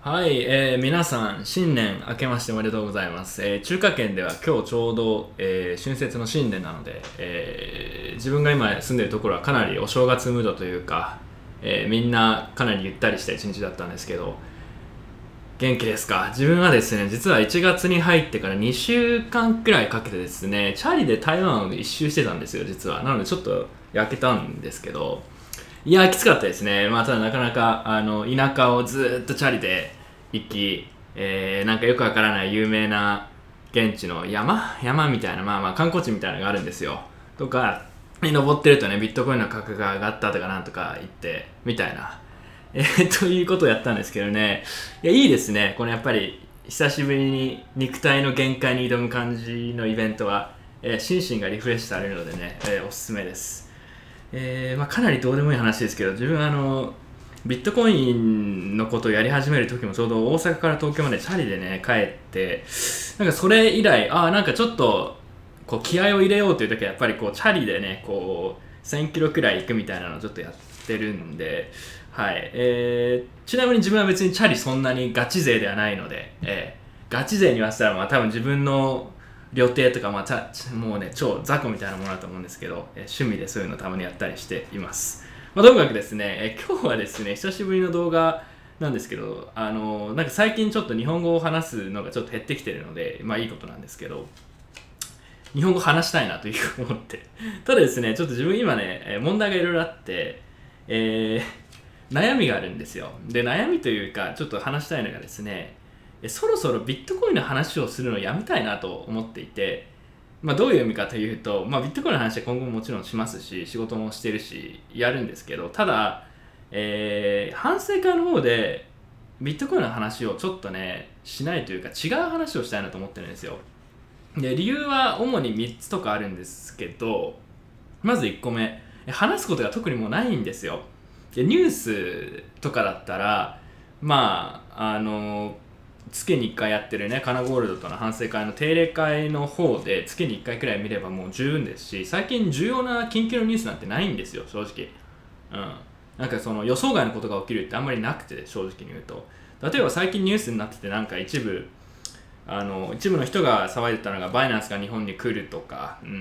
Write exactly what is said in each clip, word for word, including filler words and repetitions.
はい、えー、皆さん、新年明けましておめでとうございます。えー、中華圏では今日ちょうど、えー春節の新年なので、えー自分が今住んでいるところはかなりお正月ムードというか、えーみんなかなりゆったりした一日だったんですけど、元気ですか？自分はですね、実はいちがつに入ってからにしゅうかんくらいかけてですね、チャリで台湾を一周してたんですよ、実は。なのでちょっと焼けたんですけど、いやーきつかったですね。まあ、ただなかなかあの田舎をずーっとチャリで行き、えーなんかよくわからない有名な現地の山山みたいな、まあまあ観光地みたいなのがあるんですよ。とかに登ってるとね、ビットコインの価格が上がったとかなんとか言ってみたいな、えー、ということをやったんですけどね。いやいいですね。このやっぱり久しぶりに肉体の限界に挑む感じのイベントは、えー心身がリフレッシュされるのでね、えーおすすめです。えーまあ、かなりどうでもいい話ですけど、自分はあのビットコインのことをやり始める時もちょうど大阪から東京までチャリでね帰って、なんかそれ以来あーなんかちょっとこう気合を入れようという時はやっぱりこうチャリでねこうせんキロくらい行くみたいなのをちょっとやってるんで、はいえー、ちなみに自分は別にチャリそんなにガチ勢ではないので、えー、ガチ勢に言わせたらまあ多分自分の料亭とか、まあ、たもうね超雑魚みたいなものだと思うんですけど、えー趣味でそういうのをたまにやったりしています。まあ、ともかくですね、えー今日はですね久しぶりの動画なんですけど、あのーなんか最近ちょっと日本語を話すのがちょっと減ってきてるので、まあいいことなんですけど、日本語話したいなというふうに思って、ただですねちょっと自分今ねえー問題がいろいろあって、えー悩みがあるんですよ。で悩みというかちょっと話したいのがですね、えそろそろビットコインの話をするのをやめたいなと思っていて、まあ、どういう意味かというと、まあ、ビットコインの話は今後ももちろんしますし、仕事もしてるし、やるんですけど、ただ、えー反省会の方で、ビットコインの話をちょっとね、しないというか、違う話をしたいなと思ってるんですよ。で、理由は主にみっつとかあるんですけど、まずいっこめ、話すことが特にもうないんですよ。で、ニュースとかだったら、まあ、あの、月にいっかいやってるね、カナゴールドとの反省会の定例会の方で月にいっかいくらい見ればもう十分ですし、最近重要な緊急のニュースなんてないんですよ、正直。うん。なんかその予想外のことが起きるってあんまりなくて、正直に言うと。例えば最近ニュースになってて、なんか一部、あの一部の人が騒いでたのがバイナンスが日本に来るとか、うん、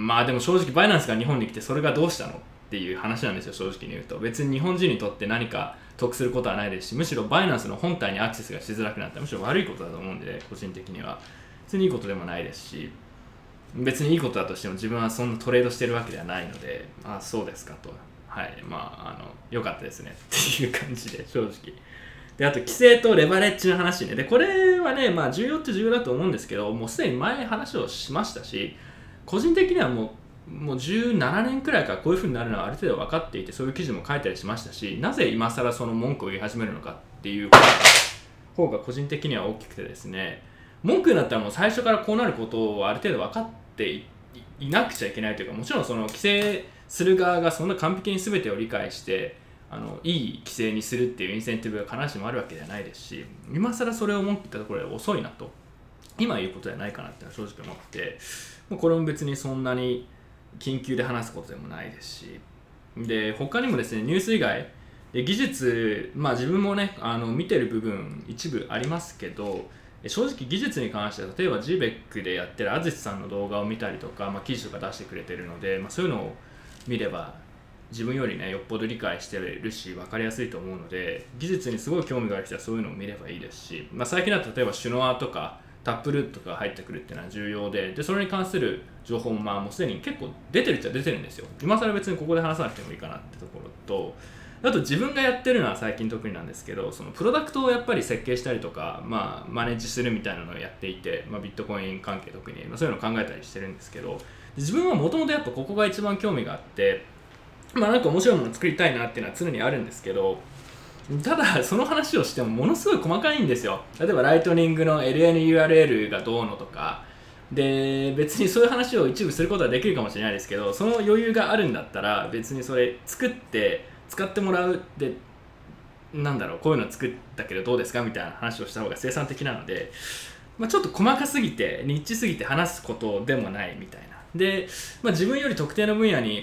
まあでも正直バイナンスが日本に来てそれがどうしたのっていう話なんですよ、正直に言うと。別に日本人にとって何か得することはないですし、むしろバイナンスの本体にアクセスがしづらくなったらむしろ悪いことだと思うんで、個人的には別にいいことでもないですし、別にいいことだとしても自分はそんなトレードしてるわけではないので、ああそうですかと、はいまああの良かったですねっていう感じで、正直。で、あと規制とレバレッジの話ね。で、これはね、まあ重要って重要だと思うんですけど、もうすでに前話をしましたし、個人的にはもう、もうじゅうななねんくらいからこういう風になるのはある程度分かっていて、そういう記事も書いたりしましたし、なぜ今更その文句を言い始めるのかっていう方が個人的には大きくてですね、文句になったらもう最初からこうなることをある程度分かっていいなくちゃいけないというか、もちろんその規制する側がそんな完璧に全てを理解してあのいい規制にするっていうインセンティブが必ずしもあるわけではないですし、今更それを思ってたところで遅いなと今言うことじゃないかなっていうのは正直思って、もうこれも別にそんなに緊急で話すことでもないですし、で他にもですねニュース以外で技術、まあ自分もねあの見てる部分一部ありますけど、正直技術に関しては例えば ジーベック でやってる淳さんの動画を見たりとか、まあ、記事とか出してくれてるので、まあ、そういうのを見れば自分よりねよっぽど理解してるし分かりやすいと思うので、技術にすごい興味がある人はそういうのを見ればいいですし、まあ、最近だと例えばシュノアとかタップルートとか入ってくるっていうのは重要で、でそれに関する情報もまあもうすでに結構出てるっちゃ出てるんですよ。今更別にここで話さなくてもいいかなってところと、あと自分がやってるのは最近特になんですけど、そのプロダクトをやっぱり設計したりとか、まあ、マネージするみたいなのをやっていて、まあ、ビットコイン関係特に、まあ、そういうのを考えたりしてるんですけど、自分はもともとやっぱここが一番興味があって、まあなんか面白いものを作りたいなっていうのは常にあるんですけど、ただその話をしてもものすごい細かいんですよ。例えばライトニングの エルエヌユーアールエル がどうのとかで、別にそういう話を一部することはできるかもしれないですけど、その余裕があるんだったら別にそれ作って使ってもらうで、なんだろうこういうの作ったけどどうですかみたいな話をした方が生産的なので、まあ、ちょっと細かすぎてニッチすぎて話すことでもないみたいなで、まあ、自分より特定の分野に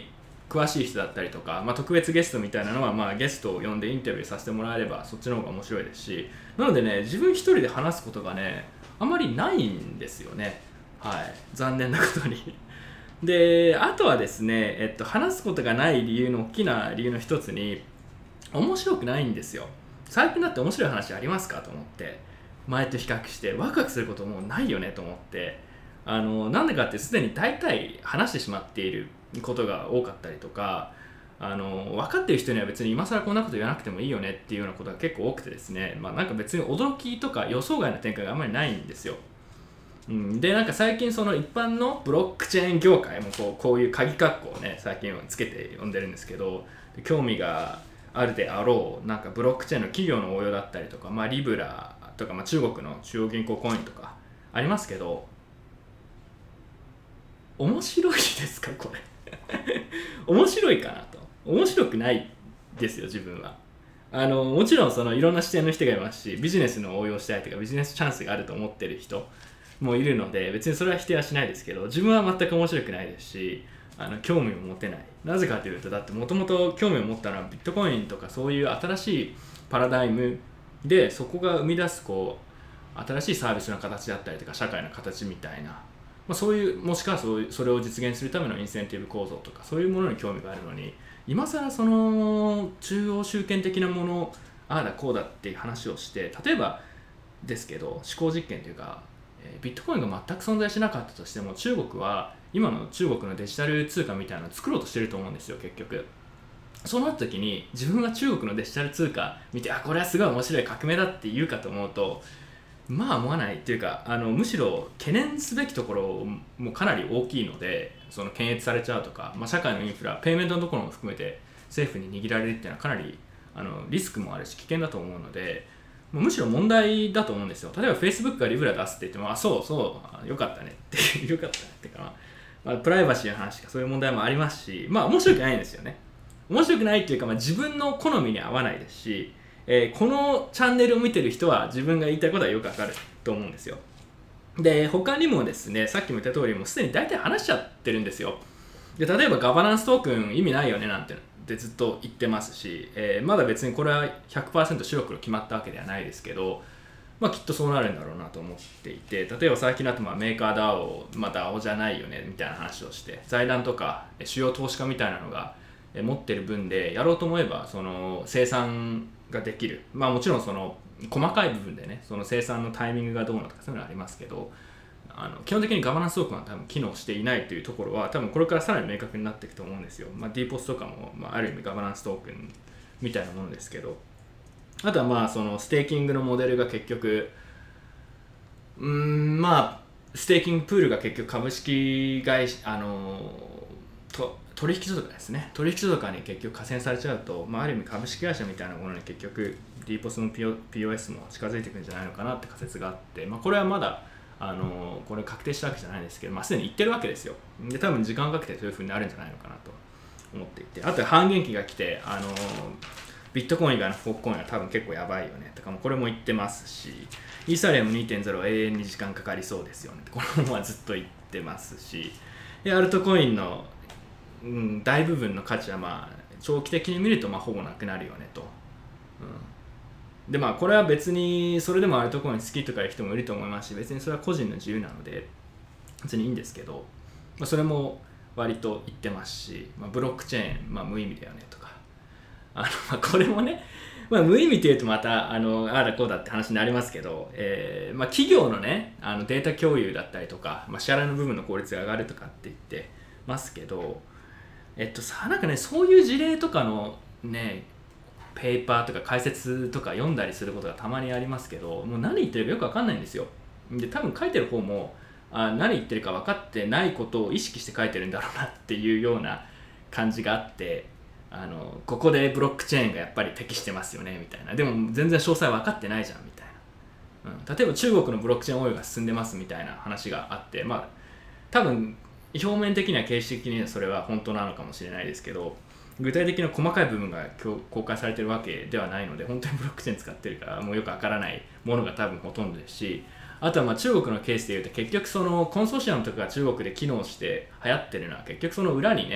詳しい人だったりとか、まあ、特別ゲストみたいなのは、まあ、ゲストを呼んでインタビューさせてもらえればそっちの方が面白いですし、なのでね、自分一人で話すことがねあまりないんですよね。はい、残念なことにで、あとはですね、えっと、話すことがない理由の大きな理由の一つに、面白くないんですよ。最近だって面白い話ありますかと思って、前と比較してワクワクすることもうないよねと思って、あのなんでかってすでに大体話してしまっていることが多かったりとか、あの分かっている人には別に今更こんなこと言わなくてもいいよねっていうようなことが結構多くてですね、まあ、なんか別に驚きとか予想外の展開があんまりないんですよ。うん、でなんか最近その一般のブロックチェーン業界もこうこういう鍵括弧をね最近はつけて呼んでるんですけど、興味があるであろうなんかブロックチェーンの企業の応用だったりとか、まあ、リブラとか、まあ、中国の中央銀行コインとかありますけど、面白いですかこれ面白いかなと。面白くないですよ自分は。あのもちろんそのいろんな視点の人がいますし、ビジネスの応用したいとかビジネスチャンスがあると思ってる人もいるので、別にそれは否定はしないですけど、自分は全く面白くないですし、あの興味を持てない。なぜかというと、だってもともと興味を持ったのはビットコインとかそういう新しいパラダイムで、そこが生み出すこう新しいサービスの形だったりとか社会の形みたいな、まあ、そういうもしくはそういうそれを実現するためのインセンティブ構造とかそういうものに興味があるのに、今更その中央集権的なものああだこうだっていう話をして、例えばですけど思考実験というか、ビットコインが全く存在しなかったとしても、中国は今の中国のデジタル通貨みたいなのを作ろうとしてると思うんですよ結局。そうなった時に自分が中国のデジタル通貨見て、あこれはすごい面白い革命だって言うかと思うと、まあ思わないっていうか、あのむしろ懸念すべきところもかなり大きいので、その検閲されちゃうとか、まあ、社会のインフラペイメントのところも含めて政府に握られるっていうのはかなりあのリスクもあるし危険だと思うので、むしろ問題だと思うんですよ。例えば Facebook がリブラ出すって言っても、あそうそうよかったねってよかったねっていうか、まあ、プライバシーの話とかそういう問題もありますし、まあ面白くないんですよね。面白くないっていうか、まあ、自分の好みに合わないですし、えー、このチャンネルを見てる人は自分が言いたいことはよくわかると思うんですよ。で他にもですね、さっきも言った通りもうすでに大体話しちゃってるんですよ。で例えばガバナンストークン意味ないよねなんてってずっと言ってますし、えー、まだ別にこれは ひゃくパーセント 白黒決まったわけではないですけど、まあ、きっとそうなるんだろうなと思っていて、例えば最近だとまあメーカー ダオ また ダオ じゃないよねみたいな話をして、財団とか主要投資家みたいなのが持ってる分でやろうと思えばその生産ができる、まあもちろんその細かい部分でね、その生産のタイミングがどうなのとかそういうのはありますけど、あの基本的にガバナンストークンは多分機能していないというところは多分これからさらに明確になっていくと思うんですよ。まあ、ディーポスとかも、まあ、ある意味ガバナンストークンみたいなものですけど、あとはまあそのステーキングのモデルが結局うーんまあステーキングプールが結局株式会社あのと取引所とかですね、取引所とかに結局加戦されちゃうと、まあ、ある意味株式会社みたいなものに結局 ディーポス の ピーオーエス も近づいていくんじゃないのかなって仮説があって、まあ、これはまだあのこれ確定したわけじゃないんですけど、まあ、すでに言ってるわけですよ。で多分時間をかけてそういう風になるんじゃないのかなと思っていて、あと半減期が来てあのビットコイン以外のフォークコインは多分結構やばいよねとかもこれも言ってますし、イーサリアム にてんゼロ 永遠に時間かかりそうですよねってこれもずっと言ってますし、でアルトコインの、うん、大部分の価値はまあ長期的に見るとまあほぼなくなるよねと、うん、でまあこれは別にそれでもアルトコイン好きとかいう人もいると思いますし、別にそれは個人の自由なので別にいいんですけど、まあ、それも割と言ってますし、まあ、ブロックチェーン、まあ、無意味だよねとか、あのまあこれもね、まあ、無意味というとまたあのああだこうだって話になりますけど、えーまあ、企業のねあのデータ共有だったりとか、まあ、支払いの部分の効率が上がるとかって言ってますけど、えっとさなんかねそういう事例とかのねペーパーとか解説とか読んだりすることがたまにありますけど、もう何言ってるかよく分かんないんですよ。で多分書いてる方もあ何言ってるか分かってないことを意識して書いてるんだろうなっていうような感じがあって、あのここでブロックチェーンがやっぱり適してますよねみたいな、でも全然詳細分かってないじゃんみたいな、うん、例えば中国のブロックチェーン応用が進んでますみたいな話があって、まあ多分表面的には形式的にはそれは本当なのかもしれないですけど、具体的な細かい部分が公開されてるわけではないので、本当にブロックチェーン使ってるからもうよくわからないものが多分ほとんどですし、あとはまあ中国のケースでいうと結局そのコンソーシアムとかが中国で機能して流行ってるのは結局その裏にね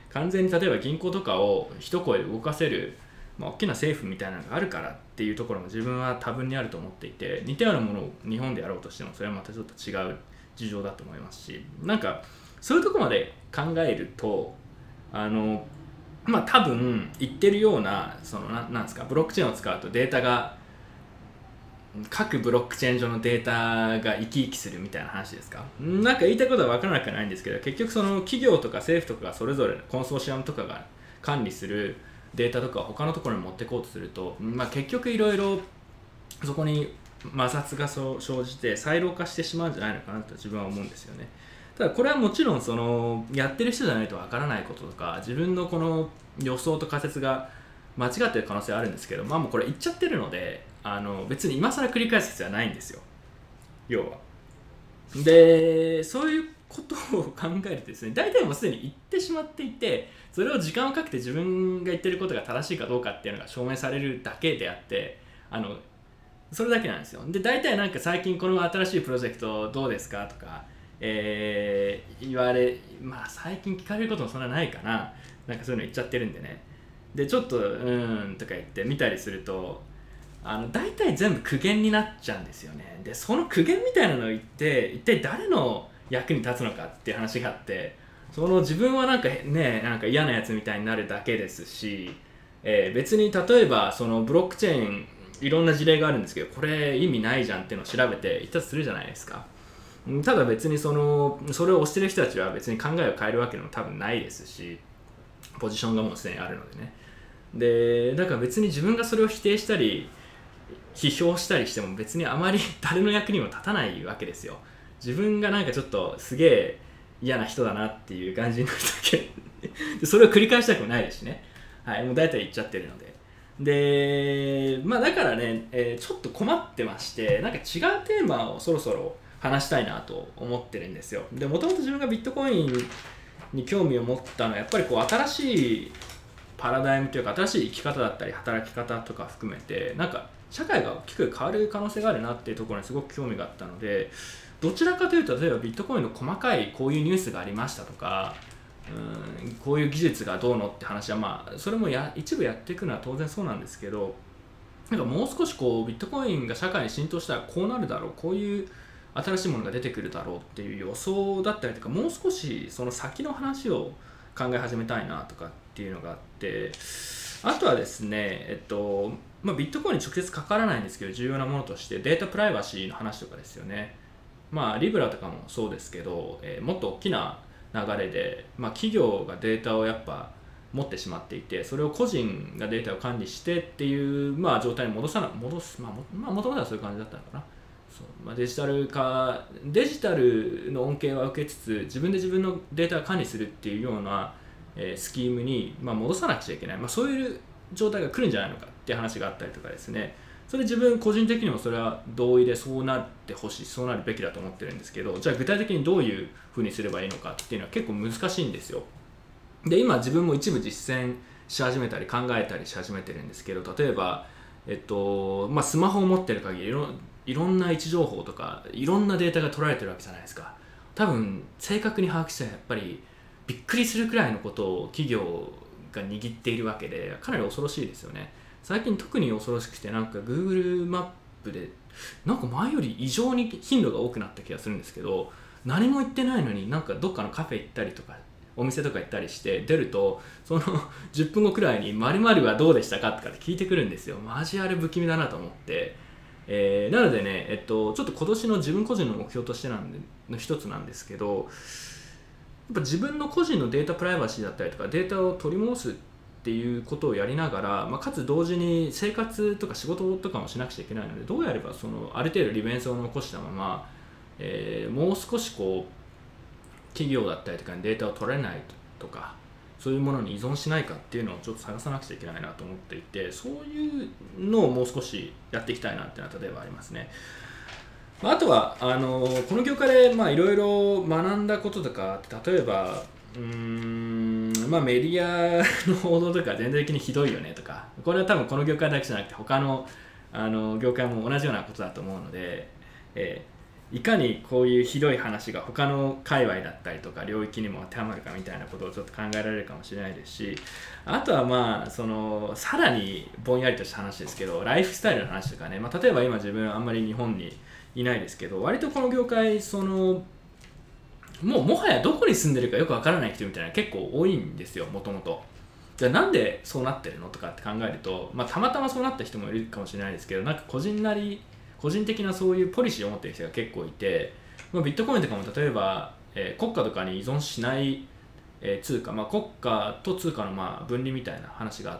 完全に例えば銀行とかを一声で動かせる、まあ、大きな政府みたいなのがあるからっていうところも自分は多分にあると思っていて、似たようなものを日本でやろうとしてもそれはまたちょっと違う事情だと思いますし、なんかそういうところまで考えるとあのまあ多分言ってるようなその な, なんですかブロックチェーンを使うとデータが各ブロックチェーン上のデータが生き生きするみたいな話ですか。なんか言いたいことは分からなくはないんですけど、結局その企業とか政府とかそれぞれコンソーシアムとかが管理するデータとかを他のところに持っていこうとすると、まあ、結局いろいろそこに摩擦が生じてサイロー化してしまうんじゃないのかなと自分は思うんですよね。ただこれはもちろんそのやってる人じゃないと分からないこととか、自分のこの予想と仮説が間違ってる可能性はあるんですけど、まあもうこれ言っちゃってるので、あの別に今更繰り返す必要はないんですよ、要は。でそういうことを考えるとですね、大体もうすでに言ってしまっていて、それを時間をかけて自分が言ってることが正しいかどうかっていうのが証明されるだけであって、あのそれだけなんですよ。で大体なんか最近この新しいプロジェクトどうですかとか、えー、言われまあ最近聞かれることもそんなないかな、なんかそういうの言っちゃってるんでね。でちょっとうーんとか言って見たりすると、あの大体全部苦言になっちゃうんですよね。でその苦言みたいなのを言って一体誰の役に立つのかっていう話があって、その自分はなんかねなんか嫌なやつみたいになるだけですし、えー、別に例えばそのブロックチェーンいろんな事例があるんですけど、これ意味ないじゃんっていうのを調べて一達するじゃないですか。ただ別にそのそれを推してる人たちは別に考えを変えるわけでも多分ないですし、ポジションがもうすでにあるのでね。でだから別に自分がそれを否定したり批評したりしても別にあまり誰の役にも立たないわけですよ。自分がなんかちょっとすげえ嫌な人だなっていう感じになるだけで、それを繰り返したくもないですしね。はい、もう大体言っちゃってるので。でまあだからね、えー、ちょっと困ってまして、なんか違うテーマをそろそろ話したいなと思ってるんですよ。でもともと自分がビットコインに興味を持ったのはやっぱりこう新しいパラダイムというか新しい生き方だったり働き方とか含めて、なんか社会が大きく変わる可能性があるなっていうところにすごく興味があったので、どちらかというと例えばビットコインの細かいこういうニュースがありましたとか、うんこういう技術がどうのって話はまあそれもや一部やっていくのは当然そうなんですけど、なんかもう少しこうビットコインが社会に浸透したらこうなるだろう、こういう新しいものが出てくるだろうっていう予想だったりとか、もう少しその先の話を考え始めたいなとかっていうのがあって、あとはですね、えっとまあ、ビットコインに直接かからないんですけど重要なものとしてデータプライバシーの話とかですよね。まあリブラとかもそうですけど、えー、もっと大きな流れで、まあ、企業がデータをやっぱ持ってしまっていて、それを個人がデータを管理してっていう、まあ、状態に戻さな戻す、まあ、もまあ、もともとはそういう感じだったのかな。そう、まあ、デジタル化デジタルの恩恵は受けつつ自分で自分のデータを管理するっていうような、えー、スキームに、まあ、戻さなくちゃいけない、まあ、そういう状態が来るんじゃないのかっていう話があったりとかですね。それ自分個人的にもそれは同意でそうなってほしい、そうなるべきだと思ってるんですけど、じゃあ具体的にどういうふうにすればいいのかっていうのは結構難しいんですよ。で今自分も一部実践し始めたり考えたりし始めてるんですけど、例えば、えっとまあ、スマホを持ってる限りいろいろんな位置情報とかいろんなデータが取られてるわけじゃないですか。多分正確に把握したらやっぱりびっくりするくらいのことを企業が握っているわけで、かなり恐ろしいですよね。最近特に恐ろしくて、なんか Google マップでなんか前より異常に頻度が多くなった気がするんですけど、何も言ってないのになんかどっかのカフェ行ったりとかお店とか行ったりして出ると、そのじゅっぷんごくらいに〇〇はどうでしたかとかって聞いてくるんですよ。マジあれ不気味だなと思って、えー、なのでね、えっと、ちょっと今年の自分個人の目標としてなんでの一つなんですけど、やっぱ自分の個人のデータプライバシーだったりとかデータを取り戻すっていうことをやりながら、まあ、かつ同時に生活とか仕事とかもしなくちゃいけないので、どうやればそのある程度利便性を残したまま、えー、もう少しこう企業だったりとかにデータを取れないとかそういうものに依存しないかっていうのをちょっと探さなくちゃいけないなと思っていて、そういうのをもう少しやっていきたいなっていうのは例えばありますね。あとはあのこの業界でいろいろ学んだこととか、例えばうーんまあメディアの報道とか全体的にひどいよねとか、これは多分この業界だけじゃなくて他のあの業界も同じようなことだと思うので、えいかにこういうひどい話が他の界隈だったりとか領域にも当てはまるかみたいなことをちょっと考えられるかもしれないですし、あとはまあそのさらにぼんやりとした話ですけど、ライフスタイルの話とかね、まあ、例えば今自分あんまり日本にいないですけど、割とこの業界そのもうもはやどこに住んでるかよくわからない人みたいな結構多いんですよ、もともと。じゃあなんでそうなってるのとかって考えると、まあ、たまたまそうなった人もいるかもしれないですけど、なんか個人なり個人的なそういうポリシーを持っている人が結構いて、まあ、ビットコインとかも例えば、えー国家とかに依存しない、えー通貨、まあ、国家と通貨のまあ分離みたいな話があって、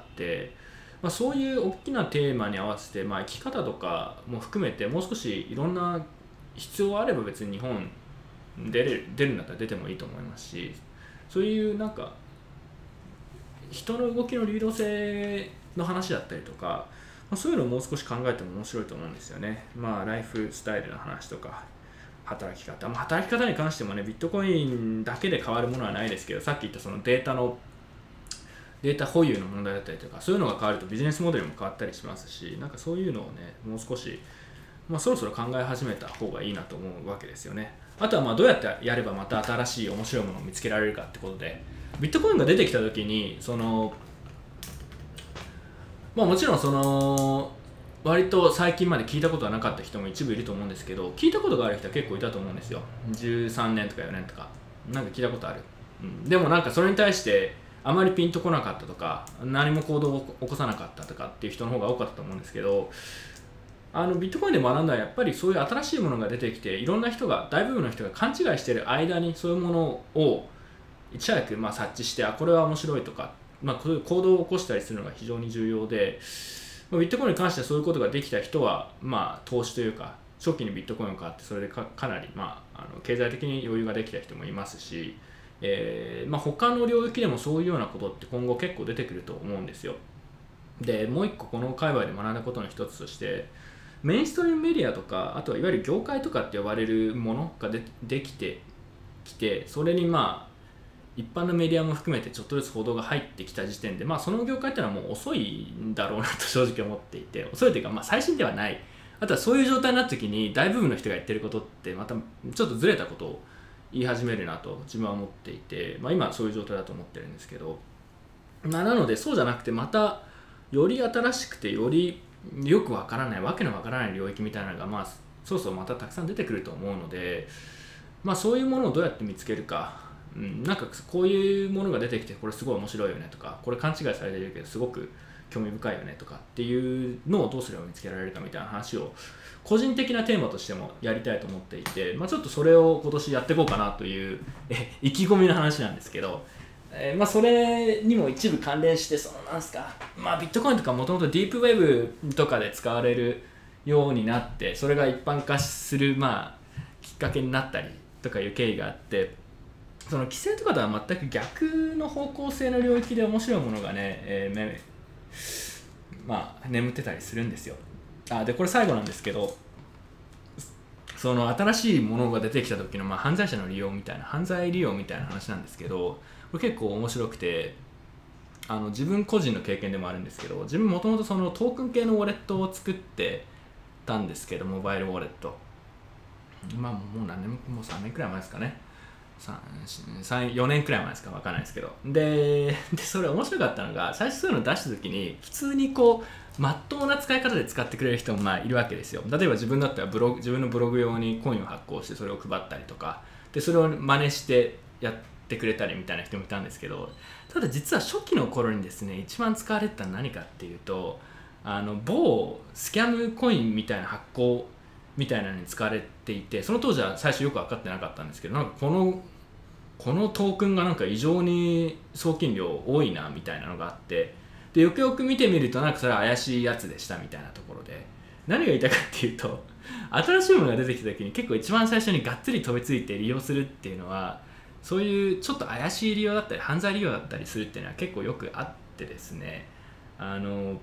まあ、そういう大きなテーマに合わせて、まあ、生き方とかも含めてもう少しいろんな必要あれば別に日本出れる出るんだったら出てもいいと思いますし、そういうなんか人の動きの流動性の話だったりとか、まあ、そういうのをもう少し考えても面白いと思うんですよね。まあライフスタイルの話とか働き方、まあ、働き方に関してもね、ビットコインだけで変わるものはないですけど、さっき言ったそのデータのデータ保有の問題だったりとか、そういうのが変わるとビジネスモデルも変わったりしますし、なんかそういうのをねもう少し、まあ、そろそろ考え始めた方がいいなと思うわけですよね。あとはまあどうやってやればまた新しい面白いものを見つけられるかってことで、ビットコインが出てきた時にその、まあ、もちろんその割と最近まで聞いたことはなかった人も一部いると思うんですけど、聞いたことがある人は結構いたと思うんですよ。じゅうさんねんとかよねんとかなんか聞いたことある、うん、でもなんかそれに対してあまりピンとこなかったとか、何も行動を起こさなかったとかっていう人の方が多かったと思うんですけど、あのビットコインで学んだらやっぱりそういう新しいものが出てきて、いろんな人が大部分の人が勘違いしている間にそういうものをいち早くまあ察知して、あこれは面白いとか、まあ、こういう行動を起こしたりするのが非常に重要で、まあ、ビットコインに関してはそういうことができた人は、まあ、投資というか初期にビットコインを買ってそれで か, かなり、まあ、あの経済的に余裕ができた人もいますし、えーまあ、他の領域でもそういうようなことって今後結構出てくると思うんですよ。でもう一個この界隈で学んだことの一つとして、メインストリームメディアとか、あとはいわゆる業界とかって呼ばれるものが で, できてきて、それにまあ一般のメディアも含めてちょっとずつ報道が入ってきた時点で、まあ、その業界っていうのはもう遅いんだろうなと正直思っていて、遅いというか、まあ、最新ではない。あとはそういう状態になった時に大部分の人が言ってることってまたちょっとずれたことを言い始めるなと自分は思っていて、まあ、今はそういう状態だと思ってるんですけど、まあ、なのでそうじゃなくてまたより新しくてよりよくわからないわけのわからない領域みたいなのが、まあ、そろそろまたたくさん出てくると思うので、まあ、そういうものをどうやって見つけるか、うん、なんかこういうものが出てきてこれすごい面白いよねとか、これ勘違いされてるけどすごく興味深いよねとかっていうのをどうすれば見つけられるかみたいな話を個人的なテーマとしてもやりたいと思っていて、まあ、ちょっとそれを今年やっていこうかなというえ意気込みの話なんですけど、えーまあ、それにも一部関連して、そのなんすか、まあ、ビットコインとかもともとディープウェブとかで使われるようになって、それが一般化する、まあ、きっかけになったりとかいう経緯があって、その規制とかとは全く逆の方向性の領域で面白いものがね、えーねまあ、眠ってたりするんですよ。あでこれ最後なんですけど、その新しいものが出てきた時の、まあ、犯罪者の利用みたいな犯罪利用みたいな話なんですけど、これ結構面白くて、あの自分個人の経験でもあるんですけど、自分もともとそのトークン系のウォレットを作ってたんですけど、モバイルウォレット、まあもう何年もうさんねんくらい前ですかね、さん、よねんくらい前ですか分かんないですけど、ででそれ面白かったのが、最初そういうの出した時に普通にこうまっとうな使い方で使ってくれる人もまあいるわけですよ。例えば自分だったらブログ自分のブログ用にコインを発行してそれを配ったりとかで、それを真似してやってくれたりみたいな人もいたんですけど、ただ実は初期の頃にですね、一番使われてたのは何かっていうと、あの某スキャムコインみたいな発行みたいなのに使われていて、その当時は最初よく分かってなかったんですけど、なんかこのこのトークンがなんか異常に送金量多いなみたいなのがあって、でよくよく見てみるとなんかそれは怪しいやつでしたみたいなところで、何が言いたいかっていうと、新しいものが出てきた時に結構一番最初にがっつり飛びついて利用するっていうのは、そういうちょっと怪しい利用だったり犯罪利用だったりするっていうのは結構よくあってですね、あの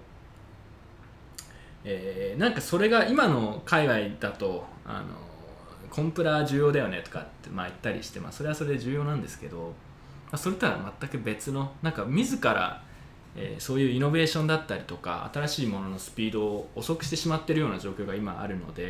えー、なんかそれが今の海外だとあのコンプラ重要だよねとかってまあ言ったりして、まあ、それはそれで重要なんですけど、まあ、それとは全く別のなんか自ら、えー、そういうイノベーションだったりとか新しいもののスピードを遅くしてしまっているような状況が今あるので、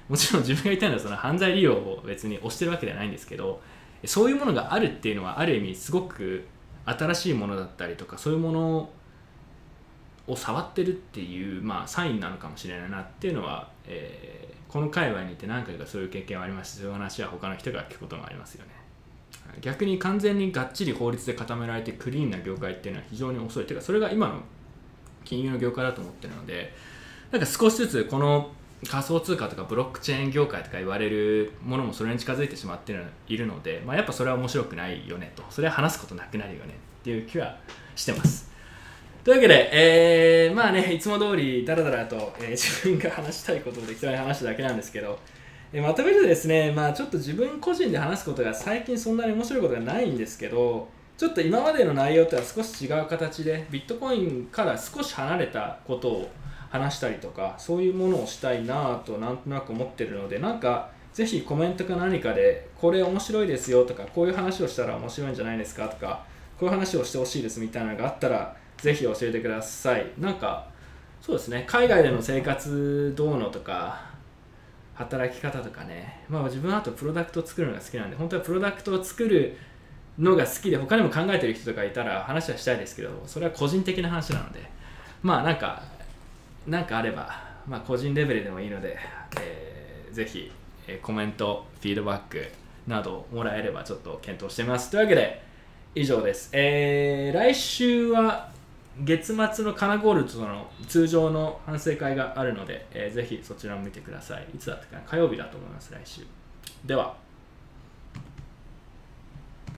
もちろん自分が言ったのはその犯罪利用を別に推してるわけではないんですけど、そういうものがあるっていうのはある意味すごく新しいものだったりとか、そういうものを触ってるっていう、まあ、サインなのかもしれないなっていうのは、えー、この界隈にいて何回かそういう経験はありまして、そういう話は他の人が聞くことがありますよね。逆に完全にがっちり法律で固められてクリーンな業界っていうのは非常に遅いというか、それが今の金融の業界だと思ってるので、なんか少しずつこの仮想通貨とかブロックチェーン業界とか言われるものもそれに近づいてしまっているので、まあ、やっぱそれは面白くないよねと、それは話すことなくなるよねっていう気はしてます。というわけで、えー、まあね、いつも通りダラダラと、えー、自分が話したいことを適当に話しただけなんですけど、えー、まとめるとですね、まあちょっと自分個人で話すことが最近そんなに面白いことがないんですけど、ちょっと今までの内容とは少し違う形でビットコインから少し離れたことを話したりとか、そういうものをしたいなとなんとなく思ってるので、なんかぜひコメントか何かでこれ面白いですよとか、こういう話をしたら面白いんじゃないですかとか、こういう話をしてほしいですみたいなのがあったらぜひ教えてください。なんかそうですね、海外での生活どうのとか働き方とかね、まあ自分はあとプロダクトを作るのが好きなんで、本当はプロダクトを作るのが好きで他にも考えてる人とかいたら話はしたいですけど、それは個人的な話なので、まあなんかなんかあれば、まあ、個人レベルでもいいので、えー、ぜひ、えー、コメント、フィードバックなどもらえればちょっと検討してみます。というわけで以上です。えー、来週は月末のカナゴールドとの通常の反省会があるので、えー、ぜひそちらも見てください。いつだったかな、火曜日だと思います、来週。では。